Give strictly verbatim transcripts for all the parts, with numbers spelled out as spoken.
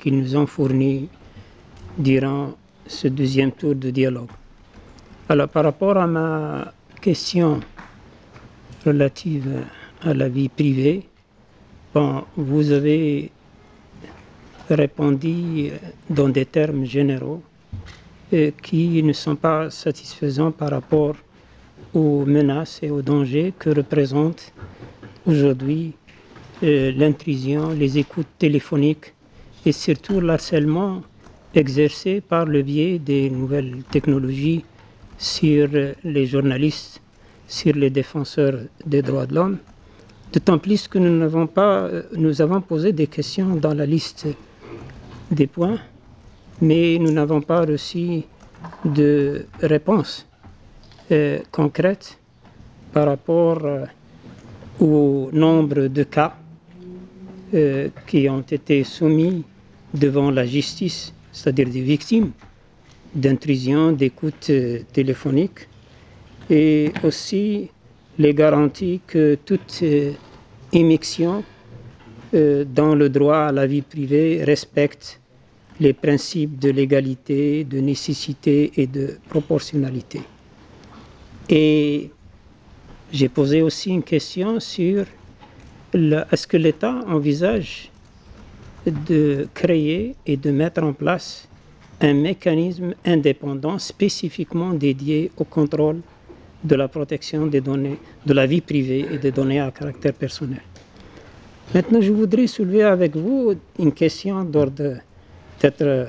qu'ils nous ont fournis durant ce deuxième tour de dialogue. Alors, par rapport à ma question relative à la vie privée, bon, vous avez répondu dans des termes généraux euh, qui ne sont pas satisfaisants par rapport aux menaces et aux dangers que représente aujourd'hui euh, l'intrusion, les écoutes téléphoniques et surtout l'harcèlement exercé par le biais des nouvelles technologies sur les journalistes, sur les défenseurs des droits de l'homme, d'autant plus que nous n'avons pas, nous avons posé des questions dans la liste des points, mais nous n'avons pas reçu de réponse euh, concrète par rapport euh, au nombre de cas euh, qui ont été soumis devant la justice, c'est-à-dire des victimes d'intrusion, d'écoute euh, téléphonique, et aussi les garanties que toute euh, émission euh, dans le droit à la vie privée respecte les principes de légalité, de nécessité et de proportionnalité. Et j'ai posé aussi une question sur le, est-ce que l'État envisage de créer et de mettre en place un mécanisme indépendant spécifiquement dédié au contrôle de la protection des données, de la vie privée et des données à caractère personnel. Maintenant, je voudrais soulever avec vous une question d'ordre peut-être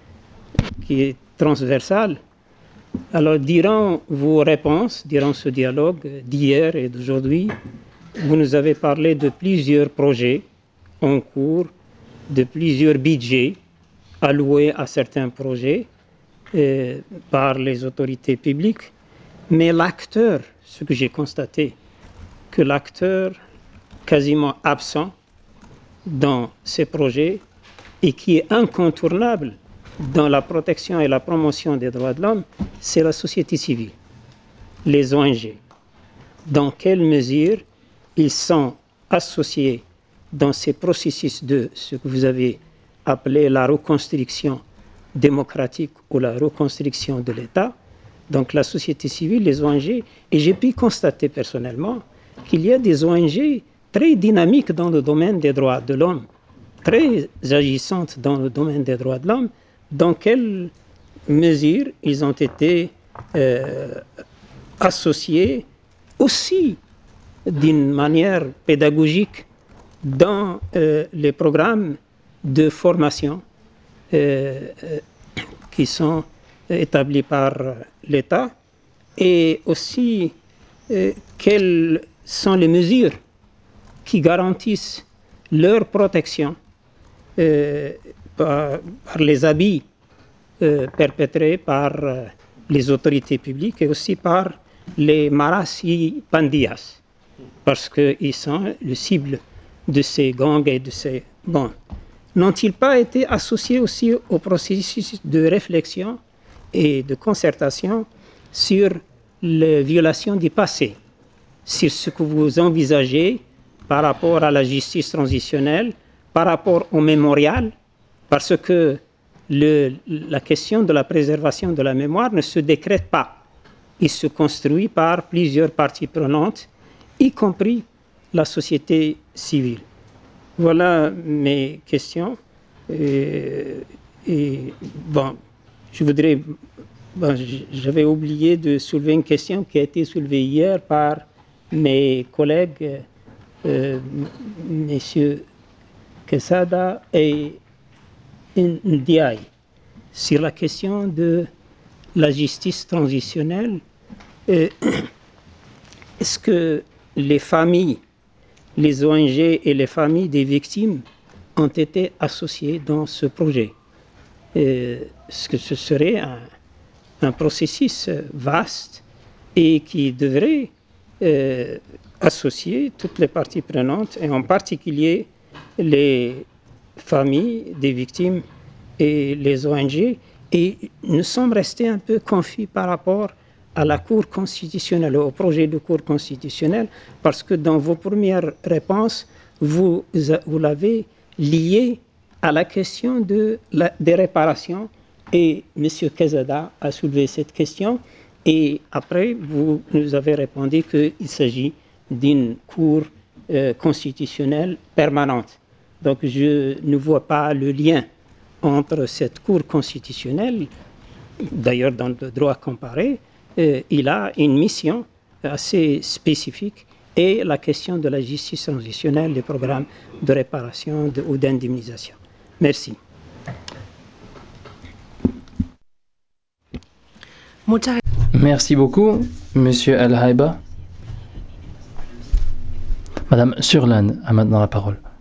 qui est transversale. Alors, durant vos réponses, durant ce dialogue d'hier et d'aujourd'hui, vous nous avez parlé de plusieurs projets en cours, de plusieurs budgets alloués à certains projets euh, par les autorités publiques. Mais l'acteur, ce que j'ai constaté, que l'acteur quasiment absent dans ces projets et qui est incontournable dans la protection et la promotion des droits de l'homme, c'est la société civile, les O N G. Dans quelle mesure ils sont associés dans ces processus de ce que vous avez appelé la reconstruction démocratique ou la reconstruction de l'État, donc la société civile, les O N G, et j'ai pu constater personnellement qu'il y a des O N G très dynamiques dans le domaine des droits de l'homme, très agissantes dans le domaine des droits de l'homme, dans quelle mesure ils ont été euh, associés aussi d'une manière pédagogique dans euh, les programmes de formation euh, euh, qui sont établis par l'État, et aussi euh, quelles sont les mesures qui garantissent leur protection euh, par, par les abus euh, perpétrés par euh, les autorités publiques et aussi par les maras y pandillas, parce qu'ils sont le cible de ces gangs et de ces bandes. N'ont-ils pas été associés aussi au processus de réflexion et de concertation sur les violations du passé, sur ce que vous envisagez par rapport à la justice transitionnelle, par rapport au mémorial, parce que le, la question de la préservation de la mémoire ne se décrète pas. Il se construit par plusieurs parties prenantes, y compris la société civile. Voilà mes questions. Et, et bon, je voudrais... Bon, j'avais oublié de soulever une question qui a été soulevée hier par mes collègues, euh, messieurs Quesada et Ndiaye, sur la question de la justice transitionnelle. Euh, est-ce que les familles, les O N G et les familles des victimes ont été associées dans ce projet? Euh, est-ce que ce serait un, un processus vaste et qui devrait euh, associer toutes les parties prenantes, et en particulier les familles des victimes et les O N G, et nous sommes restés un peu confus par rapport à la Cour constitutionnelle, au projet de Cour constitutionnelle, parce que dans vos premières réponses, vous, vous l'avez lié à la question de la, des réparations, et M. Quezada a soulevé cette question, et après, vous nous avez répondu qu'il s'agit d'une cour euh, constitutionnelle permanente. Donc, je ne vois pas le lien entre cette cour constitutionnelle, d'ailleurs dans le droit comparé, euh, il a une mission assez spécifique, et la question de la justice transitionnelle, des programmes de réparation de, ou d'indemnisation. Merci. Merci beaucoup, Monsieur Al-Haïba. Madame Surlan a maintenant la parole.